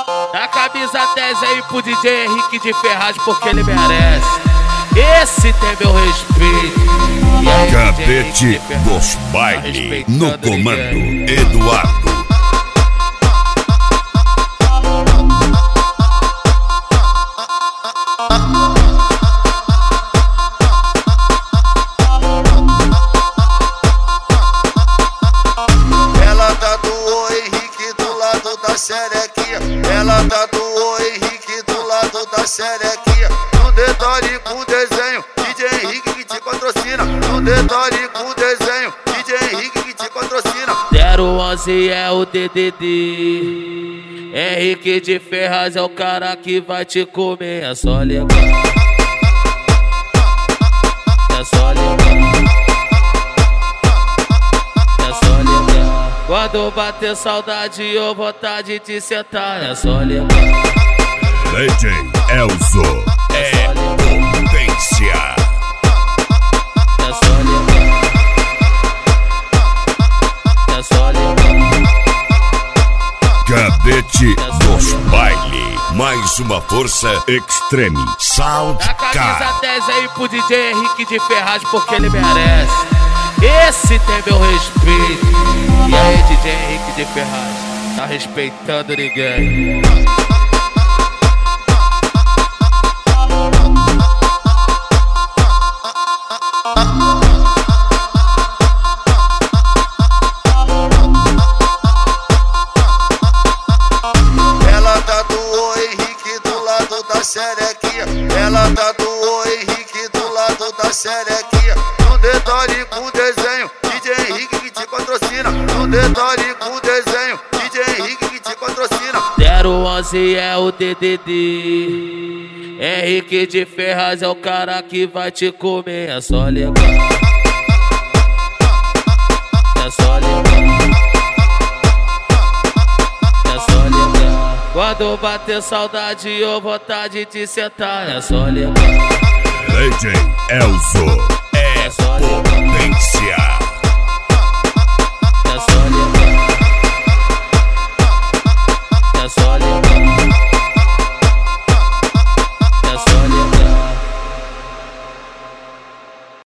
Dá camisa 10 aí pro DJ Henrique de Ferraz, porque ele merece. Esse tem meu respeito. Capete dos Baile, no comando, Eduardo. Ela tatuou Henrique do lado da xerequinha. Ela tatuou Henrique do lado da xerequinha. No detalhe com desenho, DJ Henrique que te patrocina. No detalhe com desenho, DJ Henrique que te patrocina. 011 é o DDD. Henrique de Ferraz é o cara que vai te comer. É só legal. É só legal. É só legal. Quando bater saudade ou vontade de sentar, é só legal. DJ Elzo é potência. É só legal. É só legal. Capete dos Baile, mais uma força extreme. Sound Dá camisa Car. 10 aí pro DJ Henrique de Ferraz, porque ele merece. Esse tem meu respeito. E aí, DJ Henrique de Ferraz, tá respeitando ninguém. Ela tatuou Henrique do lado da xerequinha. Ela tatuou Henrique do lado da xerequinha. No detalhe com desenho, DJ Henrique que te patrocina. No detalhe com desenho, DJ Henrique que te patrocina. 011 é o DDD. Henrique de Ferraz é o cara que vai te comer. É só legal. É só legal. É só legal. Quando bater saudade ou vontade de sentar, é só legal. DJ Elzo